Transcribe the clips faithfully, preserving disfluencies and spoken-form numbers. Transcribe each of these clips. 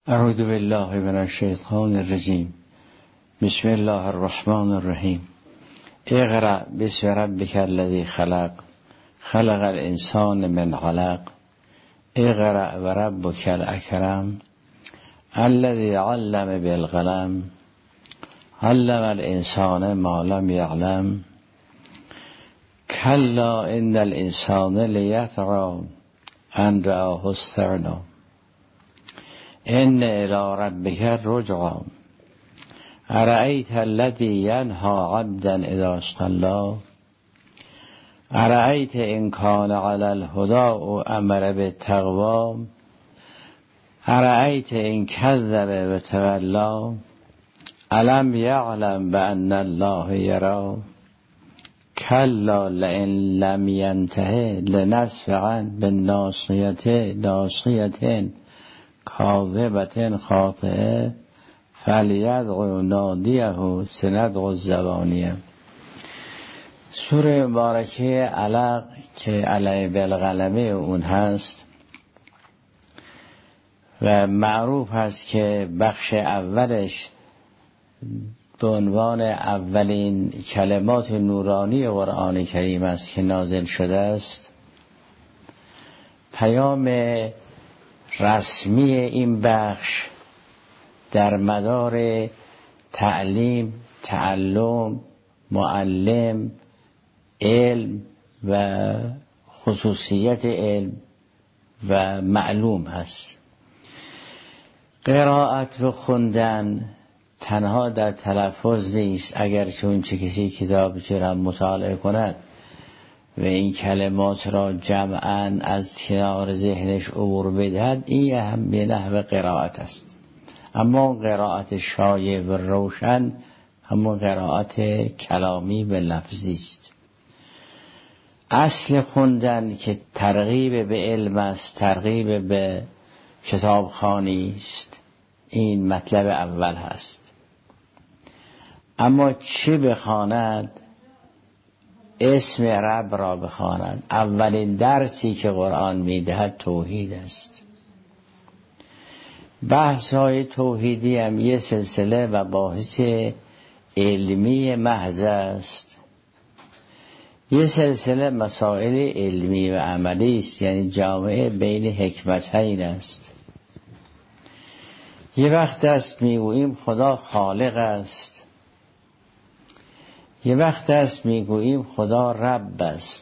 اعوذ بالله من الشیطان الرجیم. بسم الله الرحمن الرحیم. اقرأ باسم ربک الذی خلق خلق الانسان من علق اقرأ و ربک الاکرم الذی علم بالقلم علم الانسان ما لم یعلم کلا ان الانسان لیطغی ان رآه استغنی ان الی ربک الرجعی ارأیت الذی ینهی عبدا اذا صلی ارأیت ان کان علی الهدی او امر بالتقوی ارأیت ان کذب و تولی الم یعلم بان الله یری کلا لئن لم ینته لنسفعا بالناصیة ناصیة کاذبة خاطئة فلیدع نادیه سندع الزبانیه. سوره مبارکه علق که علی بالقلمه اون هست و معروف هست که بخش اولش به عنوان اولین کلمات نورانی قرآن کریم است که نازل شده است. پیام رسمی این بخش در مدار تعلیم، تعلم، معلم، علم و خصوصیت علم و معلوم هست. قرائت و خوندن تنها در تلفظ نیست، اگر چون چه کسی کتاب چرا مطالعه کند و این کلمات را جمعاً از کنار ذهنش عبور بدهد، این هم به نحو قرائت است. اما قرائت شایع و روشن همون قرائت کلامی و لفظی است. اصل خوندن که ترغیب به علم است، ترغیب به کتابخوانی است، این مطلب اول هست. اما چی بخواند؟ اسم رب را بخواند. اولین درسی که قرآن میدهد توحید است. بحث های توحیدی هم یه سلسله و باحث علمی محض است، یه سلسله مسائل علمی و عملی است، یعنی جامعه بین حکمتین است. یه وقت است میگوییم خدا خالق است، یه وقت است میگوییم خدا رب است.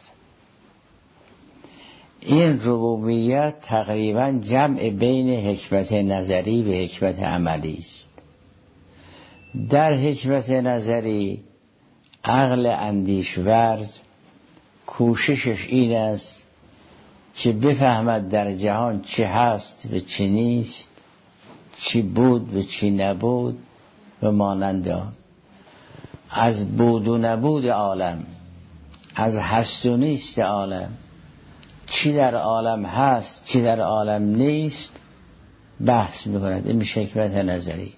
این ربوبیت تقریبا جمع بین حکمت نظری و حکمت عملی است. در حکمت نظری عقل اندیشورز کوششش این است که بفهمد در جهان چه هست و چه نیست، چی بود و چی نبود و مانند آن. از بود و نبود عالم، از هست و نیست عالم، چی در عالم هست چی در عالم نیست بحث میکند. این میشه حکمت نظری.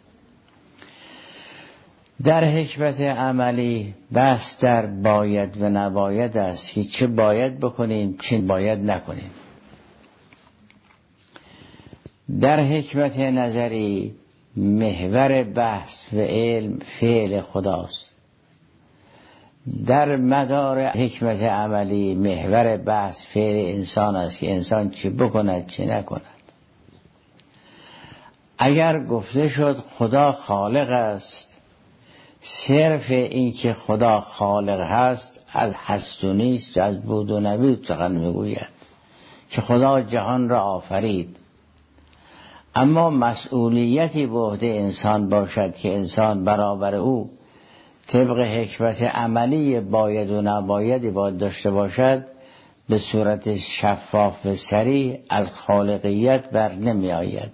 در حکمت عملی بحث در باید و نباید است که چه باید بکنیم چه باید نکنیم. در حکمت نظری محور بحث و علم فعل خداست. در مدار حکمت عملی محور بحث فعل انسان است که انسان چی بکند چی نکند. اگر گفته شد خدا خالق است، صرف این که خدا خالق هست از هست و نیست و از بود و نبود سخن میگوید که خدا جهان را آفرید. اما مسئولیتی به عهده انسان باشد که انسان برابر او طبق حکمت عملی باید و نبایدی باید داشته باشد، به صورت شفاف و صریح از خالقیت بر نمی آید.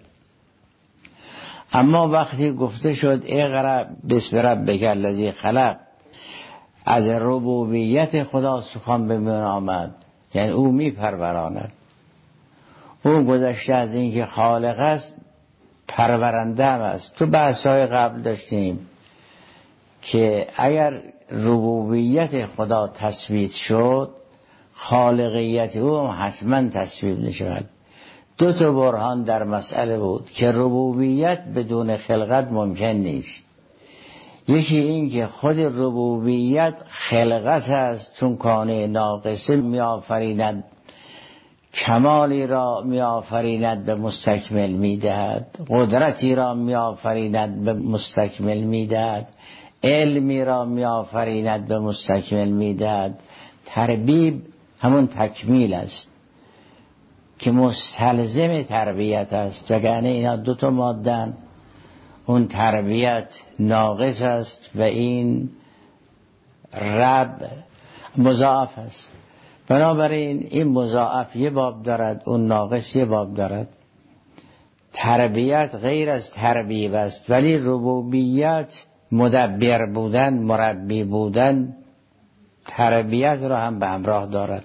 اما وقتی گفته شد اقرأ باسم ربک الذی خلق، از ربوبیت خدا سخن به میان آمد، یعنی او می پروراند. او گذشته از اینکه خالق است پرورنده هم است. تو بحث‌های قبل داشتیم که اگر ربوبیت خدا تثبیت شد، خالقیت او حتما تثبیت نشود. دو تا برهان در مسئله بود که ربوبیت بدون خلقت ممکن نیست. یکی این که خود ربوبیت خلقت است، چون کانه ناقصه می آفریند، کمالی را می آفریند به مستکمل می دهد، قدرتی را می آفریند به مستکمل می دهد، علمی را می آفریند به مستکمل می دهد. تربیب همون تکمیل است که مستلزم تربیت است، وگرنه اینا دو تا مادن. اون تربیت ناقص است و این رب مضاعف است. بنابراین این مضاعف یه باب دارد، اون ناقص یه باب دارد. تربیت غیر از تربیب است، ولی ربوبیت مدبر بودن، مربی بودن، تربیت را هم به همراه دارد.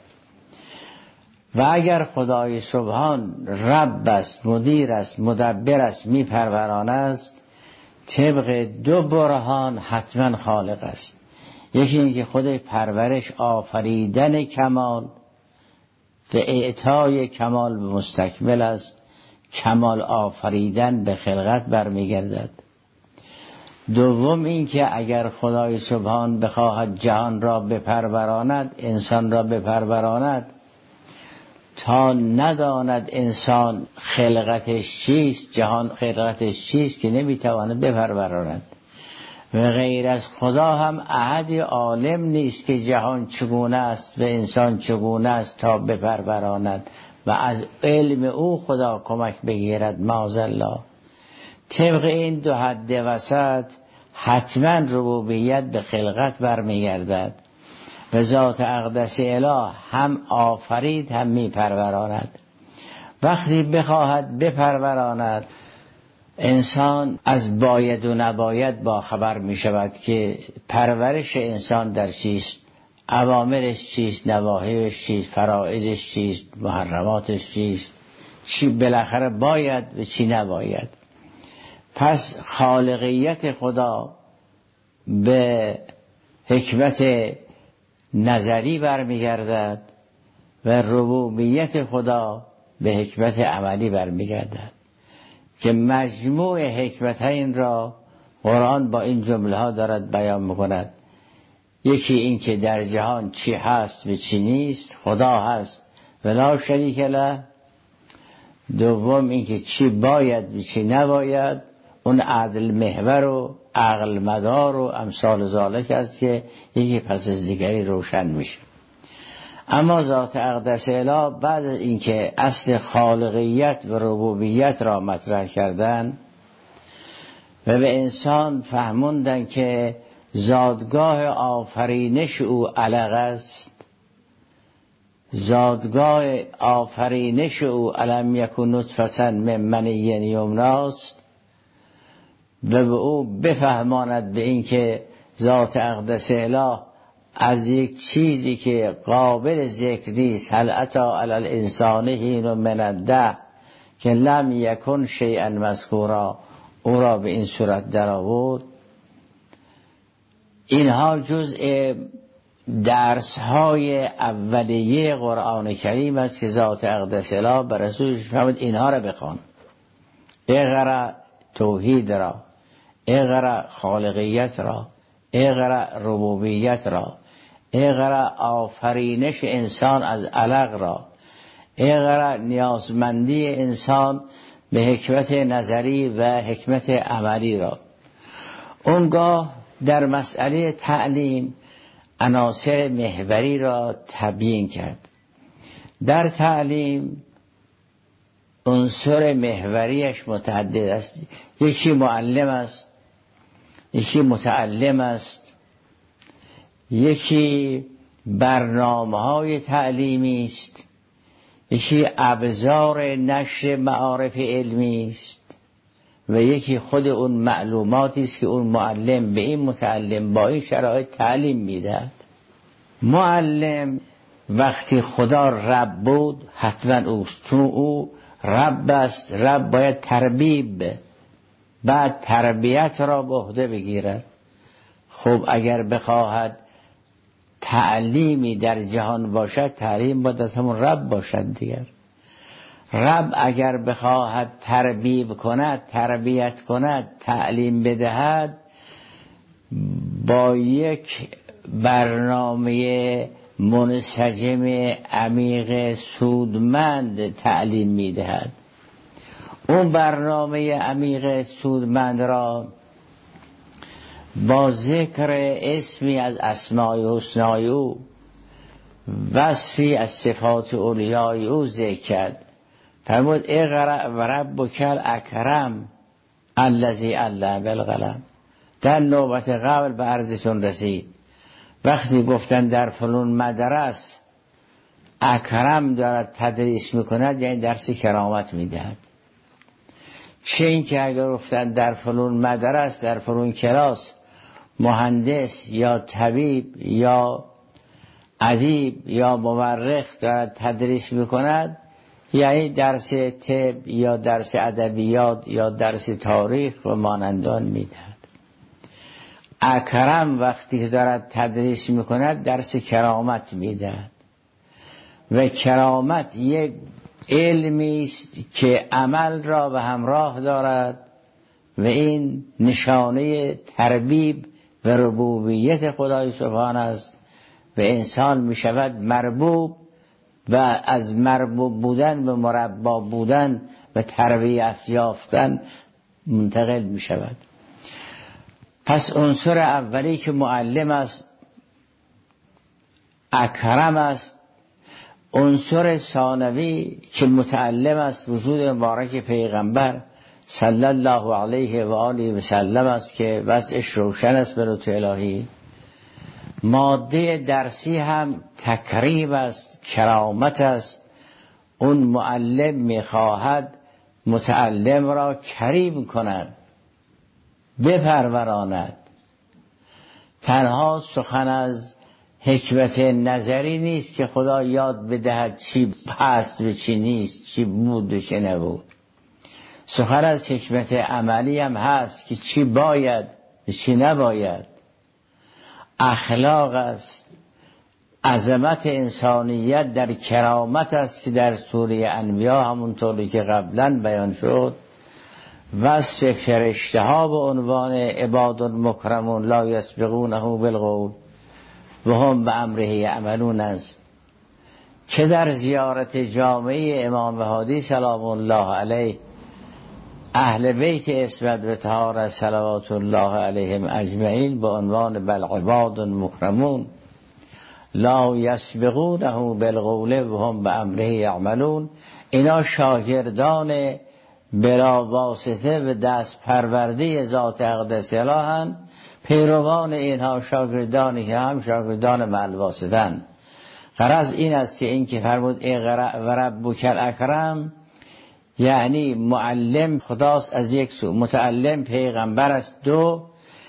و اگر خدای سبحان رب است، مدیر است، مدبر است، میپرورانه است، طبق دو برهان حتما خالق است. یکی این که خود پرورش، آفریدن کمال و اعطای کمال به مستکمل است، کمال آفریدن به خلقت برمیگردد. دوم این که اگر خدای سبحان بخواهد جهان را بپروراند، انسان را بپروراند، تا نداند انسان خلقتش چیست، جهان خلقتش چیست، که نمیتواند بپروراند. و غیر از خدا هم احد عالم نیست که جهان چگونه است و انسان چگونه است تا بپروراند و از علم او خدا کمک بگیرد معاذالله. طبق این دو حد وسط حتما ربوبیت به خلقت برمیگردد و ذات اقدس اله هم آفرید هم میپروراند. وقتی بخواهد بپروراند، انسان از باید و نباید با خبر می شود که پرورش انسان در چیست، اوامرش چیست، نواهیش چیست، فرائضش چیست، محرماتش چیست، چی بالاخره باید و چی نباید. پس خالقیت خدا به حکمت نظری برمیگردد و ربوبیت خدا به حکمت عملی برمیگردد که مجموع حکمتین را قرآن با این جمله ها دارد بیان میکند. یکی این که در جهان چی هست و چی نیست، خدا هست ولا شریک له. دوم این که چی باید و چی نباید، اون عدل محور و عقل مدار و امثال ذالک است که یکی پس از دیگری روشن میشه. اما ذات اقدس اله بعد از اینکه اصل خالقیت و ربوبیت را مطرح کردن و به انسان فهموندن که زادگاه آفرینش او علق است، زادگاه آفرینش او علم یکون نطفة من منی یمناست، و به او بفهماند به این که ذات اقدس اله از یک چیزی که قابل ذکر نیست، هل اتی علی الانسان حین من الدهر که لم یکن شیئا مذکورا، او را به این صورت در آورد. اینها جزء درس های اولیه قرآن کریم است که ذات اقدس اله بر رسولش فرمود اینها را بخوان. اقرأ توحید را، اقرأ خالقیت را، اقرأ ربوبیت را، اقرأ آفرینش انسان از علق را، اقرأ نیازمندی انسان به حکمت نظری و حکمت عملی را. اونگاه در مسئله تعلیم عناصر محوری را تبیین کرد. در تعلیم عنصر محوریش متعدد است. یکی معلم است، یکی متعلم است، یکی برنامه‌های تعلیمی است، یکی ابزار نشر معارف علمی است و یکی خود اون معلوماتی است که اون معلم به این متعلم با این شرایط تعلیم میدهد. معلم وقتی خدا رب بود حتما اوست، چون او رب است. رب باید تربیب بعد تربیت را به عهده بگیرد. خب اگر بخواهد تعلیمی در جهان باشد، تعلیم باید از همون رب باشد دیگر. رب اگر بخواهد تربیب کند، تربیت کند، تعلیم بدهد، با یک برنامه منسجم عمیق سودمند تعلیم میدهد. اون برنامه عمیق سودمند را با ذکر اسمی از اسماء حسنای او، وصفی از صفات اولیای او ذکر کرد. فرمود اقرأ و ربک الاکرم الذی علم بالقلم. در نوبت قبل به عرضتون رسید وقتی گفتن در فلان مدرس اکرم دارد تدریس میکند، یعنی درس کرامت میدهد. چه این که اگر گفتن در فلان مدرس، در فلان کلاس مهندس یا طبیب یا ادیب یا مورخ دارد تدریس میکند، یعنی درس طب یا درس ادبیات یا درس تاریخ و مانندان میدهد. اکرم وقتی که دارد تدریس میکند درس کرامت میدهد و کرامت یک علمی است که عمل را به همراه دارد و این نشانه تربیب و ربوبیت خدای سبحان است و انسان میشود مربوب و از مربوب بودن به مربا بودن و تربیت یافتن منتقل میشود. پس عنصر اولی که معلم است اکرم است. عنصر ثانوی که متعلم است وجود مبارک پیغمبر صلی الله علیه و آله و سلم است که وضعش روشن است به لطف الهی. ماده درسی هم تکریم است، کرامت است. اون معلم میخواهد متعلم را کریم کند، بپروراند. تنها سخن از حکمت نظری نیست که خدا یاد بدهد چی هست و چی نیست، چی بود و چی نبود. سخن از حکمت عملی هم هست که چی باید و چی نباید. اخلاق است. عظمت انسانیت در کرامت است که در سوره انبیا همونطوری که قبلا بیان شد وصف فرشته ها به عنوان عباد مکرمون لا یسبقونه بالقول و هم به امره عملون است. چه در زیارت جامعه امام بهادی سلام الله علیه اهل بیت عصمت و طهارت صلوات الله علیهم اجمعین به عنوان بل عباد مکرمون لا یسبقونه بالقول و هم به امره یعملون، اینا شاگردان بلا واسطه و دست پرورده ذات اقدس الهند. پیروان اینها شاگردانی که هم شاگردان مع واسطه‌اند. غرض این است که این که فرمود اقرأ و ربک الاکرم، یعنی معلم خداست از یک سو، متعلم پیغمبر است. دو،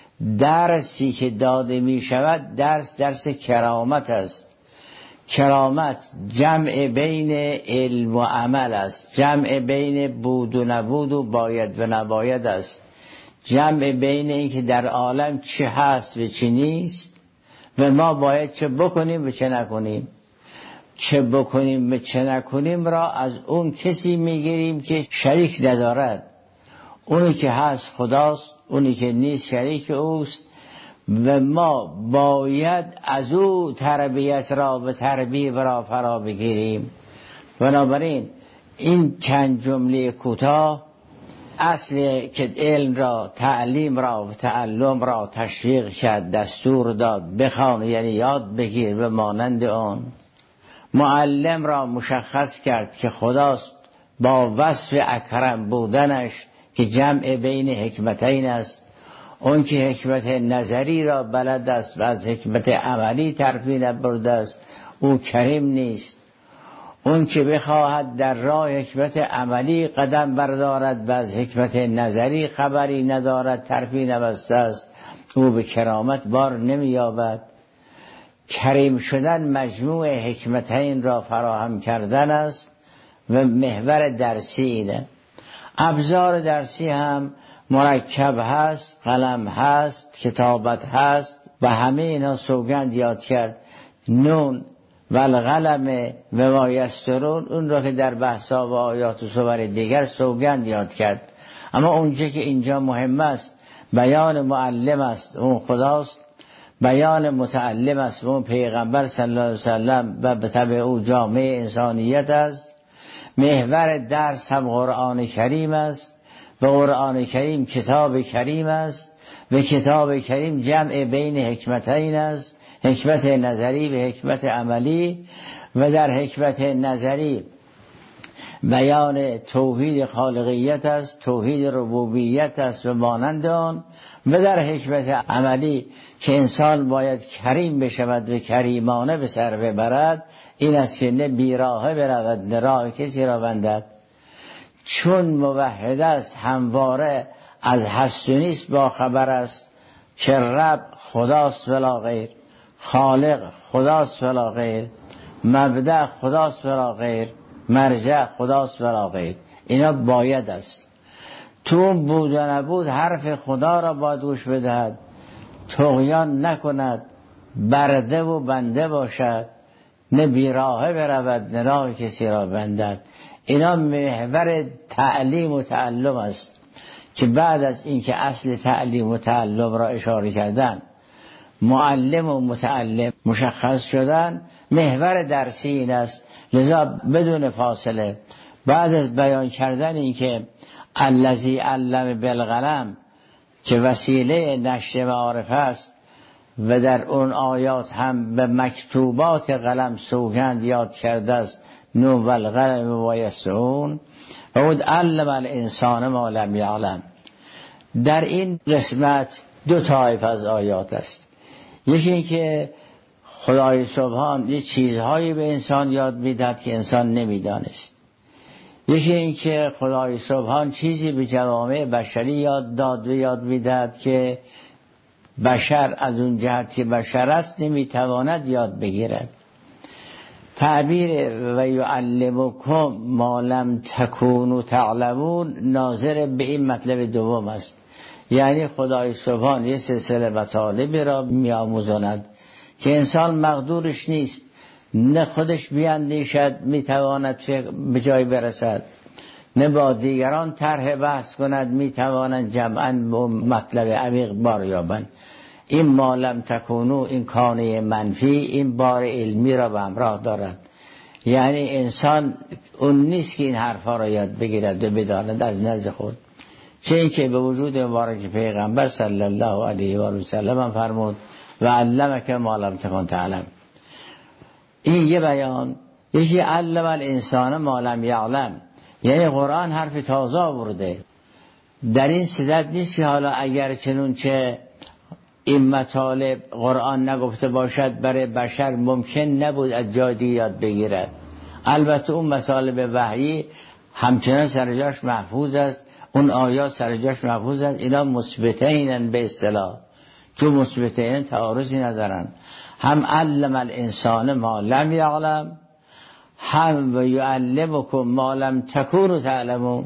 درسی که داده می شود درس درس کرامت است. کرامت جمع بین علم و عمل است، جمع بین بود و نبود و باید و نباید است، جمع بین این که در عالم چه هست و چه نیست و ما باید چه بکنیم و چه نکنیم. چه بکنیم و چه نکنیم را از اون کسی میگیریم که شریک ندارد. اونی که هست خداست، اونی که نیست شریک اوست و ما باید از او تربیت را و تربیب را فرا بگیریم. بنابراین این چند جمله کوتاه اصل که علم را، تعلیم را و تعلم را تشویق کرد، دستور داد بخوان یعنی یاد بگیر به مانند آن. معلم را مشخص کرد که خداست با وصف اکرم بودنش که جمع بین حکمتین است. اون که حکمت نظری را بلد است و از حکمت عملی ترفیع نبرده است او کریم نیست. اون که بخواهد در راه حکمت عملی قدم بردارد و از حکمت نظری خبری ندارد ترفیع نبسته است او به کرامت بار نمی‌یابد. کریم شدن مجموع حکمتین را فراهم کردن است و محور درسی اینه. ابزار درسی هم مرکب هست، قلم هست، کتابت هست و همه اینا سوگند یاد کرد. نون و القلم و ما یسطرون اون را که در بحثا و آیات و سور دیگر سوگند یاد کرد. اما اونجا که اینجا مهم است بیان معلم است اون خداست، بیان متعلم است اون پیغمبر صلی الله علیه وسلم و به تبع او جامعه انسانیت است. محور درس هم قرآن کریم است و قرآن کریم کتاب کریم است و کتاب کریم جمع بین حکمتین است، حکمت نظری و حکمت عملی. و در حکمت نظری بیان توحید خالقیت است، توحید ربوبیت است و مانند آن. و در حکمت عملی که انسان باید کریم بشود و کریمانه به سر ببرد، این است که نه بیراهه برود نه راه کسی را بندد. چون موحد است همواره از هست و نیست با خبر است، که رب خداست ولا غیر، خالق خداست ولا غیر، مبدأ خداست ولا غیر، مرجع خداست ولا غیر. اینا باید است. تو بود و نبود حرف خدا را باید گوش بدهد، طغیان نکند، برده و بنده باشد، نه بیراهه برود نه راه کسی را بندد. اینا محور تعلیم و تعلم است که بعد از اینکه اصل تعلیم و تعلم را اشاره کردن، معلم و متعلم مشخص شدن، محور درسی این است. لذا بدون فاصله بعد از بیان کردن این که الذی علم بالقلم که وسیله نشر معارف است و در اون آیات هم به مکتوبات قلم سوگند یاد کرده است، نون و القلم و یسطرون و اون علم الانسان ما لم یعلم. در این قسمت دو طایف از آیات است. یکی این که خدای سبحان یه چیزهایی به انسان یاد میداد که انسان نمیدانست. یکی این که خدای سبحان چیزی به جوامع بشری یاد داد و یاد میداد که بشر از اون جهت که بشر است نمیتواند یاد بگیرد. تعبیر و یعلمکم ما لم تکونوا تعلمون ناظر به این مطلب دوم است. یعنی خدای سبحان یه سلسله مطالبی را میآموزاند که انسان مقدورش نیست، نه خودش بیاندیشد میتواند به جای برسد، نه با دیگران طرح بحث کند میتوانند جمعاً به مطلب عمیق بار یابند. این ما لم تکونو، این کانه منفی، این بار علمی را به همراه دارد. یعنی انسان اون نیست که این حرفا را یاد بگیرد و بداند از نزد خود، چه این که به وجود مبارک پیغمبر صلی الله علیه و آله سلم فرمود و علمک ما لم تکن تعلم. این یه بیان. یکی علم الانسان ما لم یعلم، یعنی قرآن حرف تازه آورده. در این صدت نیست که حالا اگر چنون چه این مطالب قرآن نگفته باشد برای بشر ممکن نبود از جای دیگه یاد بگیرد. البته اون مطالب وحیی همچنان سرجاش محفوظ است، اون آیات سرجاش محفوظ است. اینا مثبتینن به اصطلاح، چون مثبتین تعارضی ندارن. هم علم الانسان ما لم یعلم، هم و یعلمکم ما لم تکونوا تعلمون.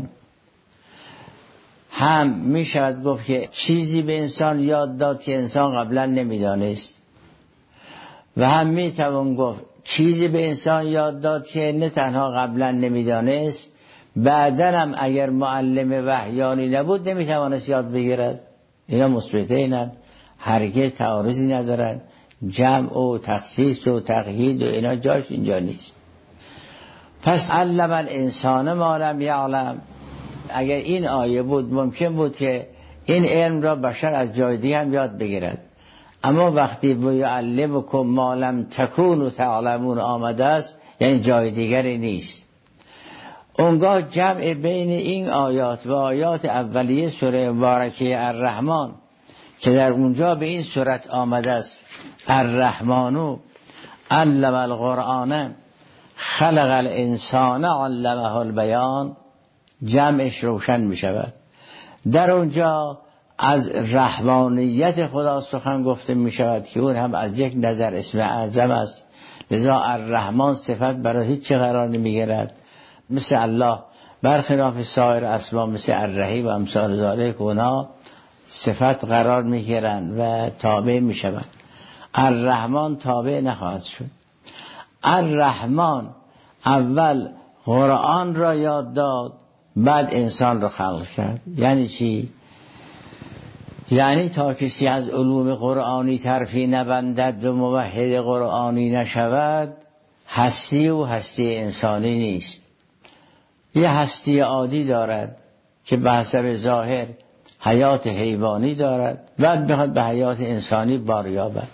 هم می شود گفت که چیزی به انسان یاد داد که انسان قبلا نمیدانست، و هم می توان گفت چیزی به انسان یاد داد که نه تنها قبلا نمیدانست، بعدن هم اگر معلم وحیانی نبود نمیتوانست یاد بگیرد. اینا مثبتینن، هرگز تعارضی ندارن. جمع و تخصیص و تقیید و اینا جاش اینجا نیست. پس علم الانسان ما لم یعلم، اگر این آیه بود ممکن بود که این علم را بشر از جای دیگه هم یاد بگیرد. اما وقتی و یعلمکم ما لم تکونوا تعلمون آمده است، یعنی جای دیگری نیست. اونگاه جمع بین این آیات و آیات اولیه سوره مبارکه الرحمن که در اونجا به این صورت آمده است، الرحمنو علم القرآن خلق الانسان علمه البیان، جمعش روشن می شود. در اونجا از رحمانیت خدا سخن گفته می شود که اون هم از یک نظر اسم اعظم است. لذا الرحمن صفت برای هیچ قرار نمی گیرد، مثل الله برخلاف سایر اسما مثل الرحیم و امثال ذالک اونا صفت قرار می گیرند و تابع می شوند. الرحمن تابع نخواهد شد. الرحمن اول قرآن را یاد داد، بعد انسان را خلق کرد. یعنی چی؟ یعنی تا کسی از علوم قرآنی طرفی نبندد و موحد قرآنی نشود، هستی و هستی انسانی نیست. یه هستی عادی دارد که به حسب ظاهر حیات حیوانی دارد، بعد بخواد به حیات انسانی بار یابد.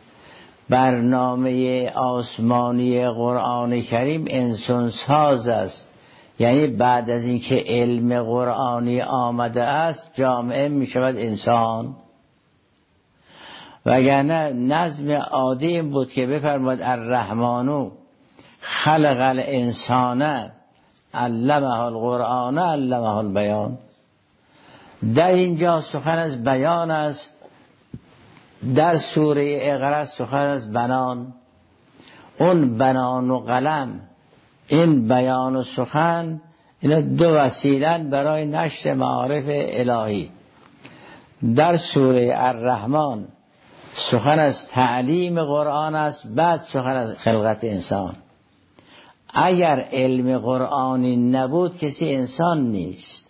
برنامه آسمانی قرآن کریم انسان ساز است، یعنی بعد از اینکه علم قرآنی آمده است جامعه می شود انسان. وگرنه نظم عادی این بود که بفرماد الرحمن خلق الانسان علمه القرآن علمه البیان. در اینجا سخن از بیان است، در سوره اقرا سخن از بنان. اون بنان و قلم، این بیان و سخن، اینا دو وسیلن برای نشر معارف الهی. در سوره الرحمن سخن از تعلیم قرآن است، بعد سخن از خلقت انسان. اگر علم قرآنی نبود کسی انسان نیست،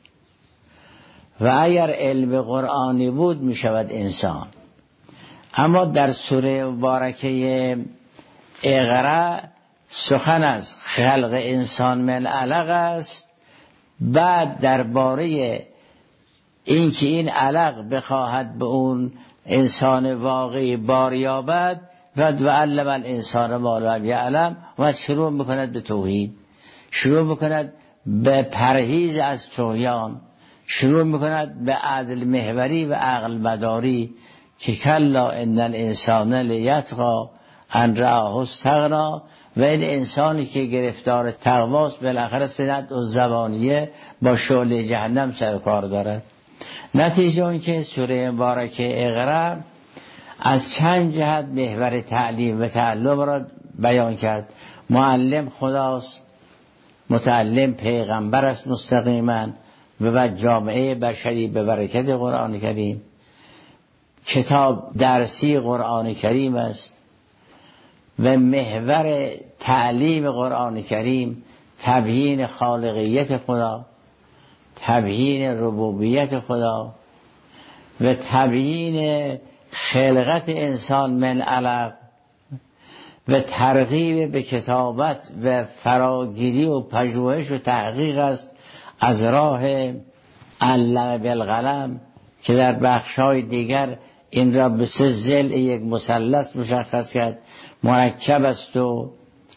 و اگر علم قرآنی بود می شود انسان. اما در سوره مبارکه اقرا سخن از خلق انسان من علق است، بعد درباره این که این علق بخواهد به اون انسان واقعی بار یابد و علم الانسان ما لم یعلم، و شروع میکند به توحید، شروع میکند به پرهیز از طغیان، شروع میکند به عدل محوری و عقل مداری که کلا ان الانسان لیطغی ان رآه استغنی. و این انسانی که گرفتار تقواست بالاخره سنت و زبانیه با شعله جهنم سر کار دارد. نتیجه اون که سوره مبارکه اقرا از چند جهت محور تعلیم و تعلم را بیان کرد. معلم خداست، متعلم پیغمبر است مستقیما، و بعد جامعه بشری به برکت قرآن کریم. کتاب درسی قرآن کریم است و محور تعلیم قرآن کریم تبیین خالقیت خدا، تبیین ربوبیت خدا و تبیین خلقت انسان من علق و ترغیب به کتابت و فراگیری و پژوهش و تحقیق است از راه علم بالقلم که در بخش‌های دیگر این را به سه ضلع یک مثلث مشخص کرد. مرکب است و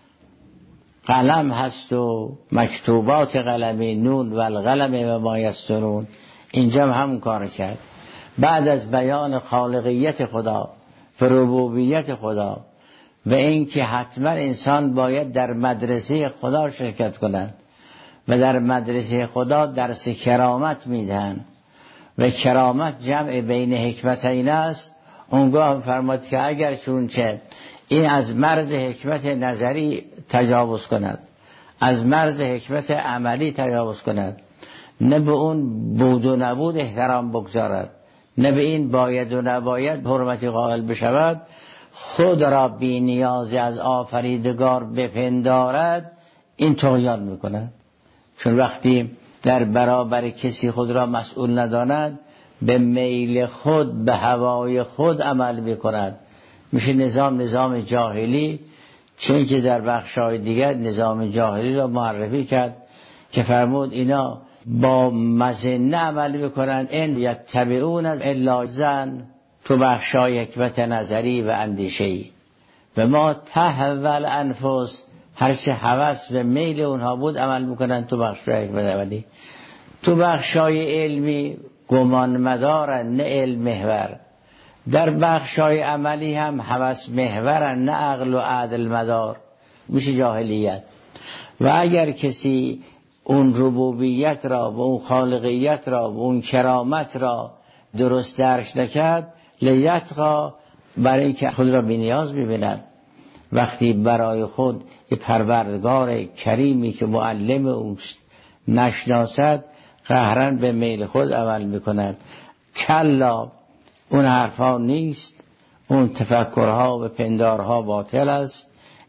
قلم هست و مکتوبات قلمی نون و القلم و ما یسطرون. اینجا هم همون کار کرد. بعد از بیان خالقیت خدا و ربوبیت خدا و اینکه حتما انسان باید در مدرسه خدا شرکت کند و در مدرسه خدا درس کرامت میدن و کرامت جمع بین حکمتین است، اونگاه فرماد که اگر چونچه این از مرز حکمت نظری تجاوز کند، از مرز حکمت عملی تجاوز کند، نه به اون بود و نبود احترام بگذارد، نه به این باید و نباید حرمتی قائل بشود، خود را بی نیازی از آفریدگار بپندارد، این طغیان میکند. چون وقتی در برابر کسی خود را مسئول نداند، به میل خود به هوای خود عمل میکند، میشه نظام نظام جاهلی. چون که در بخشای دیگر نظام جاهلی را معرفی کرد که فرمود اینا با مظنه عمل میکنن، این یتبعون از الا ظن، تو بخشای حکمت نظری و اندیشه‌ای و ما تهول انفس، هرچه هوس و میل اونها بود عمل میکنن تو بخشای حکمت عملی. تو بخشای علمی گمان مدارن نه علم محور، در بخشای عملی هم هوس محورن نه عقل و عدل مدار، میشه جاهلیت. و اگر کسی اون ربوبیت را و اون خالقیت را و اون کرامت را درست درک نکرد، لیتقا، برای اینکه خود را بی‌نیاز ببیند، وقتی برای خود یه پروردگار کریمی که معلم اوست نشناسد، قهرن به میل خود عمل میکند. کلا، اون حرفا نیست، اون تفکرها و پندارها باطل است.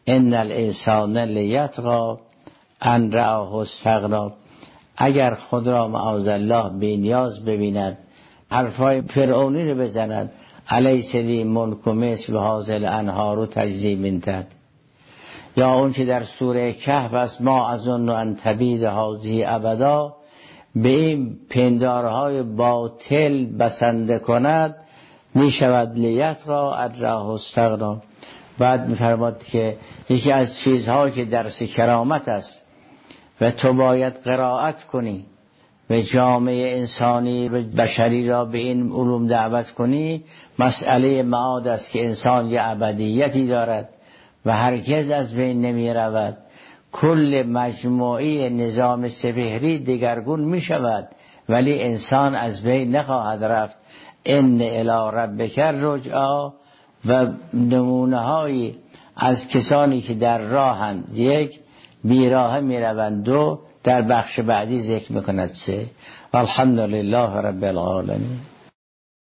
ان الانسان لیطغی ان رآه استغنی. اگر خود را معاذالله بی‌نیاز ببیند، حرفای فرعونی رو بزند، الیس لی ملک مصر و هذه الانهار تجری من تحتی. یا اون که در سوره کهف است، ما اظن ان تبید هذه ابدا، به این پندارهای باطل بسنده کند، می شود لیطغی ان رآه استغنی. بعد می فرماد که یکی از چیزها که درس کرامت است و تو باید قرائت کنی و جامعه انسانی و بشری را به این علوم دعوت کنی، مسئله معاد است که انسان یه ابدیتی دارد و هرگز از بین نمی رود. کل مجموعی نظام سپهری دگرگون می شود ولی انسان از بین نخواهد رفت. ان الی ربک الرجعی. و نمونه هایی از کسانی که در راهند، یک، بیراه می روند، دو، در بخش بعدی ذکر میکند، سه. الحمدلله رب العالمین.